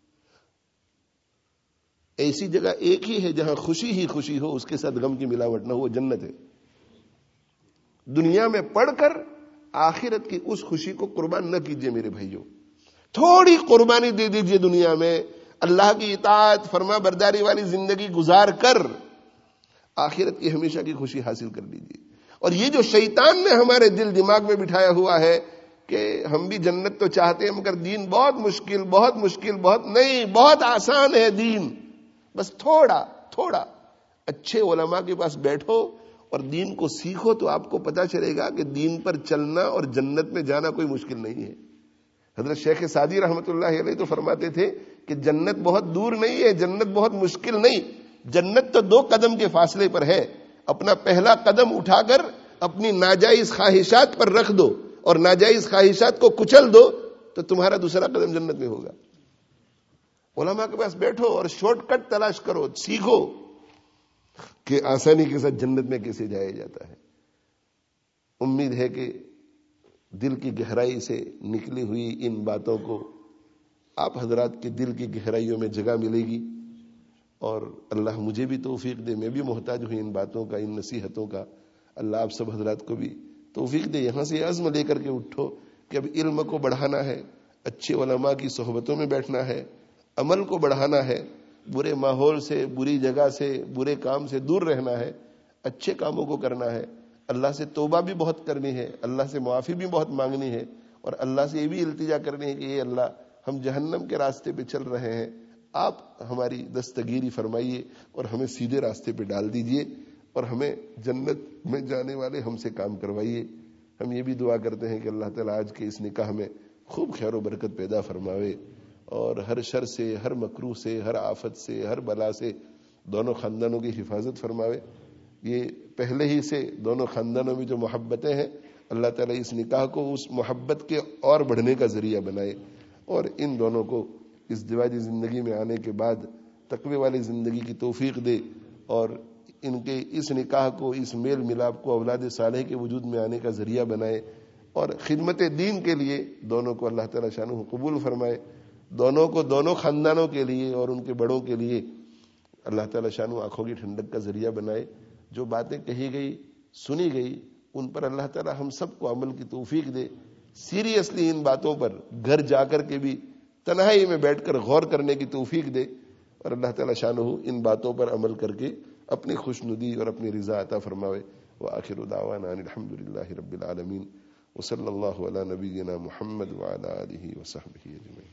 [SPEAKER 1] ایسی جگہ ایک ہی ہے جہاں خوشی ہی خوشی ہو، اس کے ساتھ غم کی ملاوٹ نہ ہو، جنت ہے. دنیا میں پڑھ کر آخرت کی اس خوشی کو قربان نہ کیجئے میرے بھائیوں. تھوڑی قربانی دے دیجئے دنیا میں، اللہ کی اطاعت فرما برداری والی زندگی گزار کر آخرت کی ہمیشہ کی خوشی حاصل کر لیجئے. اور یہ جو شیطان نے ہمارے دل دماغ میں بٹھایا ہوا ہے کہ ہم بھی جنت تو چاہتے ہیں مگر دین بہت مشکل، بہت نہیں، بہت آسان ہے دین، بس تھوڑا اچھے علماء کے پاس بیٹھو اور دین کو سیکھو تو آپ کو پتا چلے گا کہ دین پر چلنا اور جنت میں جانا کوئی مشکل نہیں ہے. حضرت شیخ سعدی رحمۃ اللہ علیہ تو فرماتے تھے کہ جنت بہت دور نہیں ہے، جنت بہت مشکل نہیں، جنت تو 2 قدم کے فاصلے پر ہے. اپنا پہلا قدم اٹھا کر اپنی ناجائز خواہشات پر رکھ دو اور ناجائز خواہشات کو کچل دو تو تمہارا دوسرا قدم جنت میں ہوگا. علماء کے پاس بیٹھو اور شارٹ کٹ تلاش کرو، سیکھو کہ آسانی کے ساتھ جنت میں کیسے جایا جاتا ہے. امید ہے کہ دل کی گہرائی سے نکلی ہوئی ان باتوں کو آپ حضرات کے دل کی گہرائیوں میں جگہ ملے گی، اور اللہ مجھے بھی توفیق دے. میں بھی محتاج ہوں ان باتوں کا، ان نصیحتوں کا. اللہ آپ سب حضرات کو بھی توفیق دے. یہاں سے عزم لے کر کے اٹھو کہ اب علم کو بڑھانا ہے، اچھے علماء کی صحبتوں میں بیٹھنا ہے، عمل کو بڑھانا ہے، برے ماحول سے، بری جگہ سے، برے کام سے دور رہنا ہے، اچھے کاموں کو کرنا ہے. اللہ سے توبہ بھی بہت کرنی ہے، اللہ سے معافی بھی بہت مانگنی ہے، اور اللہ سے یہ بھی التجا کرنی ہے کہ اے اللہ، ہم جہنم کے راستے پہ چل رہے ہیں، آپ ہماری دستگیری فرمائیے اور ہمیں سیدھے راستے پہ ڈال دیجئے اور ہمیں جنت میں جانے والے ہم سے کام کروائیے. ہم یہ بھی دعا کرتے ہیں کہ اللہ تعالیٰ آج کے اس نکاح میں خوب خیر و برکت پیدا فرماوے اور ہر شر سے، ہر مکروہ سے، ہر آفت سے، ہر بلا سے دونوں خاندانوں کی حفاظت فرماوے. یہ پہلے ہی سے دونوں خاندانوں میں جو محبتیں ہیں اللہ تعالیٰ اس نکاح کو اس محبت کے اور بڑھنے کا ذریعہ بنائے، اور ان دونوں کو اس دیواجی زندگی میں آنے کے بعد تقوی والی زندگی کی توفیق دے، اور ان کے اس نکاح کو، اس میل ملاپ کو اولاد صالح کے وجود میں آنے کا ذریعہ بنائے، اور خدمت دین کے لیے دونوں کو اللہ تعالیٰ شانہ قبول فرمائے، دونوں کو دونوں خاندانوں کے لیے اور ان کے بڑوں کے لیے اللہ تعالیٰ شانہ آنکھوں کی ٹھنڈک کا ذریعہ بنائے۔ جو باتیں کہی گئی، سنی گئی، ان پر اللہ تعالیٰ ہم سب کو عمل کی توفیق دے۔ سیریسلی ان باتوں پر گھر جا کر کے بھی تنہائی میں بیٹھ کر غور کرنے کی توفیق دے، اور اللہ تعالیٰ شانہ ان باتوں پر عمل کر کے اپنی خوشنودی اور اپنی رضا عطا فرماوے۔ وآخر دعوانا ان الحمدللہ رب العالمین، وصلی اللہ علی نبینا محمد وعلی آلہ وصحبہ اجمعین۔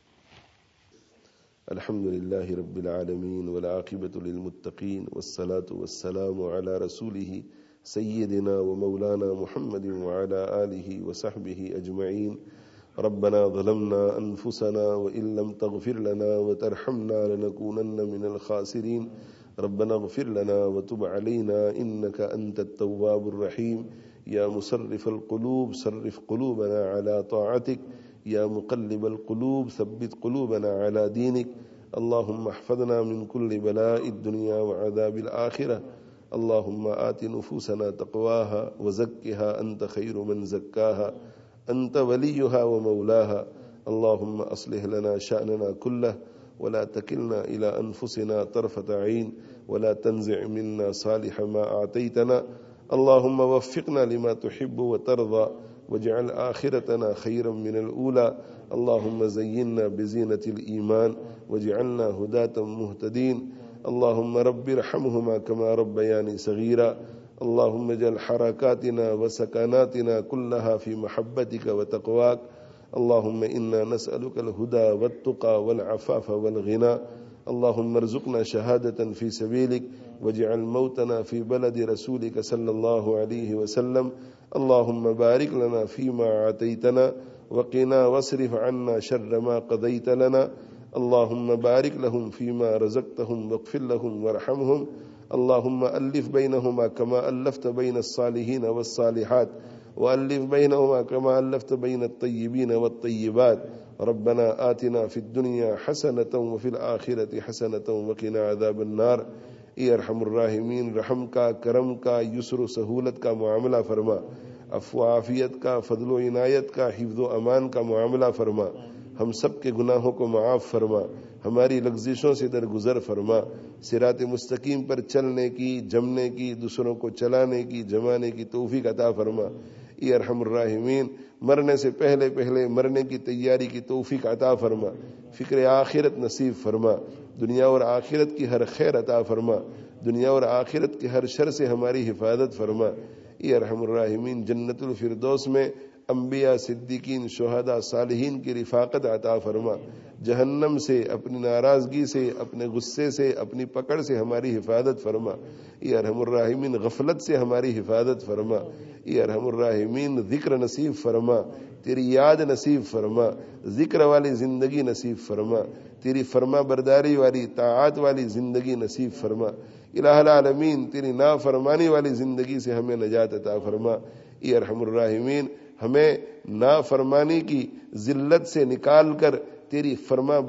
[SPEAKER 1] الحمد لله رب العالمين والعاقبة للمتقين والصلاة والسلام على رسوله سيدنا ومولانا محمد وعلى آله وصحبه أجمعين۔ ربنا ظلمنا أنفسنا وإن لم تغفر لنا وترحمنا لنكونن من الخاسرين۔ ربنا اغفر لنا وتب علينا إنك أنت التواب الرحيم۔ يا مصرف القلوب صرف قلوبنا على طاعتك، يا مقلب القلوب ثبت قلوبنا على دينك۔ اللهم احفظنا من كل بلاء الدنيا وعذاب الآخرة۔ اللهم آت نفوسنا تقواها وزكها أنت خير من زكاها، أنت وليها ومولاها۔ اللهم أصلح لنا شأننا كله ولا تكلنا إلى أنفسنا طرفة عين، ولا تنزع منا صالح ما أعطيتنا۔ اللهم وفقنا لما تحب وترضى، واجعل آخرتنا خيرا من الأولى۔ اللهم زينا بزينة الإيمان واجعلنا هداة مهتدين۔ اللهم رب ارحمهما كما ربياني صغيرا۔ اللهم اجعل حركاتنا وسكناتنا كلها في محبتك وتقواك۔ اللهم إنا نسألك الهدى والتقى والعفاف والغنى۔ اللهم ارزقنا شهادة في سبيلك، واجعل موتنا في بلد رسولك صلى الله عليه وسلم۔ اللهم بارك لنا فيما عطيتنا، وقنا واصرف عنا شر ما قضيت لنا۔ اللهم بارك لهم فيما رزقتهم واغفر لهم وارحمهم۔ اللهم ألف بينهما كما ألفت بين الصالحين والصالحات، وألف بينهما كما ألفت بين الطيبين والطيبات۔ ربنا آتنا في الدنيا حسنة وفي الآخرة حسنة وقنا عذاب النار۔ اے ارحم الراحمین، رحم کا، کرم کا، یسر و سہولت کا معاملہ فرما، عفو و عافیت کا، فضل و عنایت کا، حفظ و امان کا معاملہ فرما۔ ہم سب کے گناہوں کو معاف فرما، ہماری لغزشوں سے درگزر فرما، صراط مستقیم پر چلنے کی، جمنے کی، دوسروں کو چلانے کی، جمانے کی توفیق عطا فرما۔ اے ارحم الراحمین، مرنے سے پہلے پہلے مرنے کی تیاری کی توفیق عطا فرما، فکر آخرت نصیب فرما، دنیا اور آخرت کی ہر خیر عطا فرما، دنیا اور آخرت کے ہر شر سے ہماری حفاظت فرما۔ اے ارحم الراحمین، جنت الفردوس میں انبیاء، صدیقین، شہداء، صالحین کی رفاقت عطا فرما، جہنم سے، اپنی ناراضگی سے، اپنے غصے سے، اپنی پکڑ سے ہماری حفاظت فرما۔ اے ارحم الراحمین، غفلت سے ہماری حفاظت فرما۔ اے ارحم الراحمین، ذکر نصیب فرما، تیری یاد نصیب فرما، ذکر والی زندگی نصیب فرما، تیری فرما برداری والی، طاعات والی زندگی نصیب فرما۔ الہ العالمین، تیری نافرمانی والی زندگی سے ہمیں نجات عطا فرما۔ اے ارحم الراحمین، ہمیں نافرمانی کی ذلت سے نکال کر تیری فرما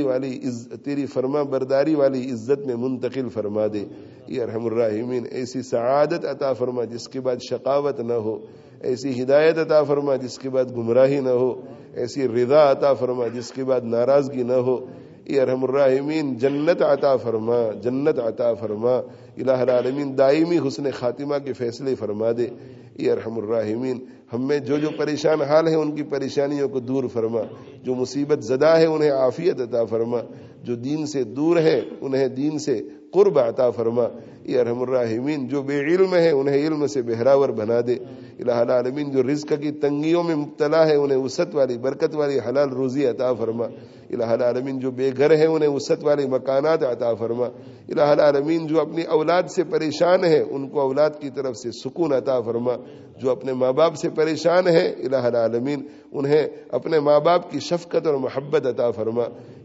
[SPEAKER 1] برداری والی عزت میں منتقل فرما دے۔ اے ارحم الراحمین، ایسی سعادت عطا فرما جس کے بعد شقاوت نہ ہو، ایسی ہدایت عطا فرما جس کے بعد گمراہی نہ ہو، ایسی رضا عطا فرما جس کے بعد ناراضگی نہ ہو۔ اے ارحم الراحمین، جنت عطا فرما، جنت عطا فرما۔ الہ العالمین، دائمی حسن خاتمہ کے فیصلے فرما دے۔ اے ارحم الراحمین، ہم میں جو پریشان حال ہیں ان کی پریشانیوں کو دور فرما، جو مصیبت زدہ ہے انہیں عافیت عطا فرما، جو دین سے دور ہیں انہیں دین سے قرب عطا فرما۔ اے ارحم الراحمین، جو بے علم ہیں انہیں علم سے بہراور بنا دے۔ الہ العالمین، جو رزق کی تنگیوں میں مبتلا ہے انہیں وسعت والی، برکت والی حلال روزی عطا فرما۔ الہ العالمین، جو بے گھر ہیں انہیں وسعت والی مکانات عطا فرما۔ الہ العالمین، جو اپنی اولاد سے پریشان ہیں ان کو اولاد کی طرف سے سکون عطا فرما۔ جو اپنے ماں باپ سے پریشان ہیں الہ العالمین انہیں اپنے ماں باپ کی شفقت اور محبت عطا فرما۔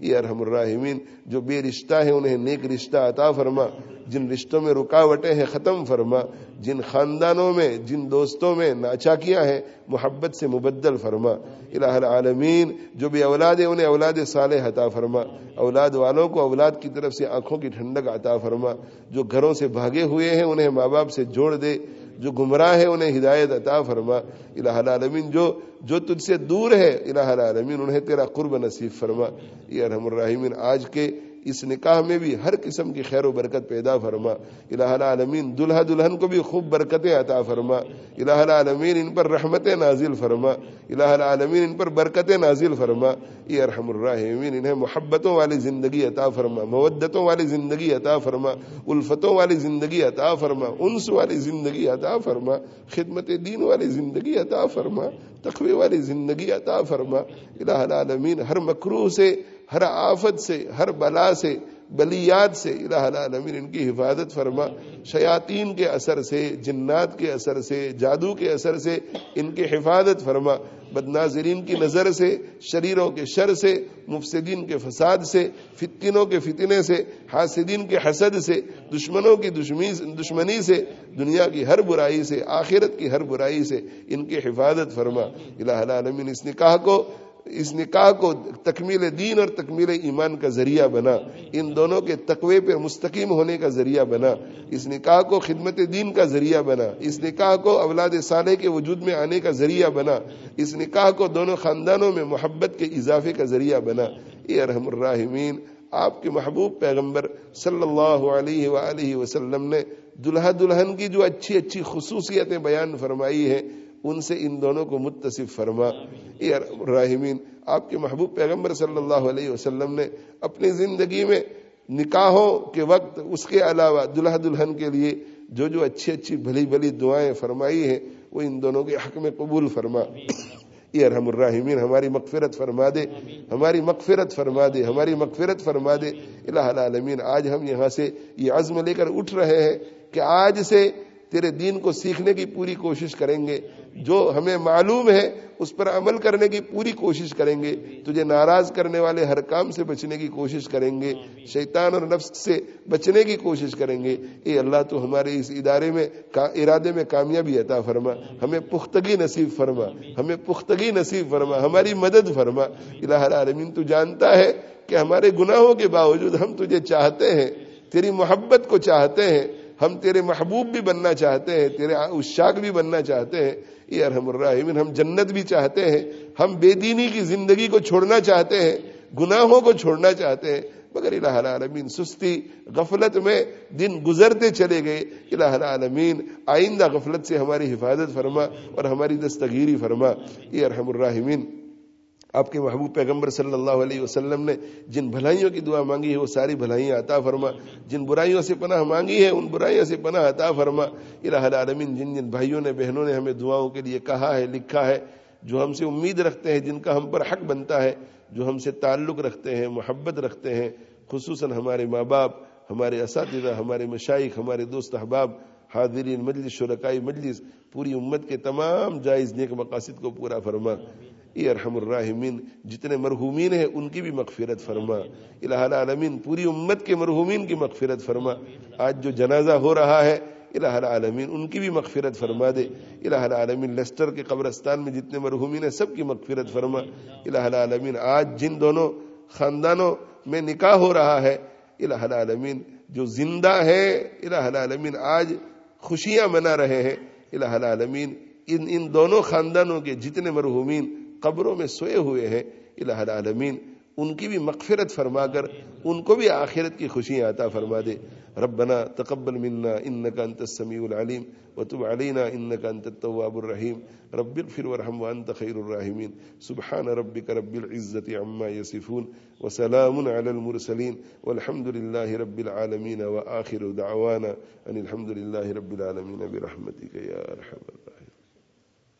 [SPEAKER 1] یا ارحم الراحمین جو بے رشتہ ہیں انہیں نیک رشتہ عطا فرما، جن رشتوں میں رکاوٹیں ہیں ختم فرما، جن خاندانوں میں جن دوستوں میں ناچاکیاں ہیں محبت سے مبدل فرما۔ الہ العالمین جو بھی اولاد ہیں انہیں اولاد صالح عطا فرما، اولاد والوں کو اولاد کی طرف سے آنکھوں کی ٹھنڈک عطا فرما، جو گھروں سے بھاگے ہوئے ہیں انہیں ماں باپ سے جوڑ دے، جو گمراہ ہیں انہیں ہدایت عطا فرما۔ الہ العالمین جو تجھ سے دور ہے الہ العالمین انہیں تیرا قرب نصیب فرما۔ یا ارحم الراحمین آج کے اس نکاح میں بھی ہر قسم کی خیر و برکت پیدا فرما۔ الہ العالمین دلہا دلہن کو بھی خوب برکتیں عطا فرما۔ الہ العالمین ان پر رحمتیں نازل فرما۔ الہ العالمین ان پر برکتیں نازل فرما۔ یا ارحم الراحمین انہیں محبتوں والی زندگی عطا فرما، مودتوں والی زندگی عطا فرما، الفتوں والی زندگی عطا فرما، انس والی زندگی عطا فرما، خدمت دین والی زندگی عطا فرما، تقوی والی زندگی عطا فرما۔ الہ العالمین ہر مکروہ سے، ہر آفت سے، ہر بلا سے، بلیات سے الہ العالمین ان کی حفاظت فرما۔ شیاطین کے اثر سے، جنات کے اثر سے، جادو کے اثر سے ان کی حفاظت فرما۔ بدناظرین کی نظر سے، شریروں کے شر سے، مفسدین کے فساد سے، فتنوں کے فتنے سے، حاسدین کے حسد سے، دشمنوں کی دشمنی سے، دنیا کی ہر برائی سے، آخرت کی ہر برائی سے ان کی حفاظت فرما۔ الہ العالمین اس نکاح کو تکمیل دین اور تکمیل ایمان کا ذریعہ بنا، ان دونوں کے تقوی پر مستقیم ہونے کا ذریعہ بنا، اس نکاح کو خدمت دین کا ذریعہ بنا، اس نکاح کو اولاد صالح کے وجود میں آنے کا ذریعہ بنا، اس نکاح کو دونوں خاندانوں میں محبت کے اضافے کا ذریعہ بنا۔ اے ارحم الراحمین آپ کے محبوب پیغمبر صلی اللہ علیہ وآلہ وسلم نے دلہا دلہن کی جو اچھی اچھی خصوصیتیں بیان فرمائی ہیں ان سے ان دونوں کو متصف فرما۔ اے ارحم الراحمین آپ کے محبوب پیغمبر صلی اللہ علیہ وسلم نے اپنی زندگی میں نکاحوں کے وقت اس کے علاوہ دلہا دلہن کے لیے جو اچھی اچھی بھلی بھلی دعائیں فرمائی ہیں وہ ان دونوں کے حق میں قبول فرما۔ اے ارحم الراحمین ہماری مغفرت فرما دے، ہماری مغفرت فرما دے، ہماری مغفرت فرما دے۔ الہ العالمین آج ہم یہاں سے یہ عزم لے کر اٹھ رہے ہیں کہ آج سے تیرے دین کو سیکھنے کی پوری کوشش کریں گے، جو ہمیں معلوم ہے اس پر عمل کرنے کی پوری کوشش کریں گے، تجھے ناراض کرنے والے ہر کام سے بچنے کی کوشش کریں گے، شیطان اور نفس سے بچنے کی کوشش کریں گے۔ اے اللہ تو ہمارے اس ارادے میں کامیابی عطا فرما، ہمیں پختگی نصیب فرما، ہمیں پختگی نصیب فرما، ہماری مدد فرما۔ الہ العالمین تو جانتا ہے کہ ہمارے گناہوں کے باوجود ہم تجھے چاہتے ہیں، تیری محبت کو چاہتے ہیں، ہم تیرے محبوب بھی بننا چاہتے ہیں، تیرے عشاق بھی بننا چاہتے ہیں۔ اے ارحم الراحمین ہم جنت بھی چاہتے ہیں، ہم بے دینی کی زندگی کو چھوڑنا چاہتے ہیں، گناہوں کو چھوڑنا چاہتے ہیں، مگر الہ العالمین سستی غفلت میں دن گزرتے چلے گئے۔ الہ العالمین آئندہ غفلت سے ہماری حفاظت فرما اور ہماری دستگیری فرما۔ اے ارحم الراحمین آپ کے محبوب پیغمبر صلی اللہ علیہ وسلم نے جن بھلائیوں کی دعا مانگی ہے وہ ساری بھلائیاں عطا فرما، جن برائیوں سے پناہ مانگی ہے ان برائیوں سے پناہ عطا فرما۔ الہ العالمین جن جن بھائیوں نے بہنوں نے ہمیں دعاؤں کے لیے کہا ہے، لکھا ہے، جو ہم سے امید رکھتے ہیں، جن کا ہم پر حق بنتا ہے، جو ہم سے تعلق رکھتے ہیں، محبت رکھتے ہیں، خصوصاً ہمارے ماں باپ، ہمارے اساتذہ، ہمارے مشائخ، ہمارے دوست احباب، حاضرین مجلس، شرکائی مجلس، پوری امت کے تمام جائز نیک مقاصد کو پورا فرما۔ اے ارحم الراحمین جتنے مرحومین ہیں ان کی بھی مغفرت فرما۔ الہ العالمین پوری امت کے مرحومین کی مغفرت فرما۔ آج جو جنازہ ہو رہا ہے الہ العالمین ان کی بھی مغفرت فرما دے۔ الہ العالمین لیسٹر کے قبرستان میں جتنے مرحومین ہیں سب کی مغفرت فرما۔ الہ العالمین آج جن دونوں خاندانوں میں نکاح ہو رہا ہے الہ العالمین جو زندہ ہیں الہ العالمین آج خوشیاں منا رہے ہیں الہ العالمین ان دونوں خاندانوں کے جتنے مرحومین قبروں میں سوئے ہوئے ہیں الہ العالمین ان کی بھی مغفرت فرما کر ان کو بھی آخرت کی خوشیاں عطا فرما دے۔ ربنا تقبل منا انك انت السميع العليم وتب علينا انك انت التواب الرحيم رب اغفر وارحم وانت خير الراحمين سبحان ربك رب العزة عما يصفون وسلام على المرسلين والحمد لله رب العالمين وآخر دعوانا ان الحمد لله رب العالمين برحمتك يا ارحم الراحمين۔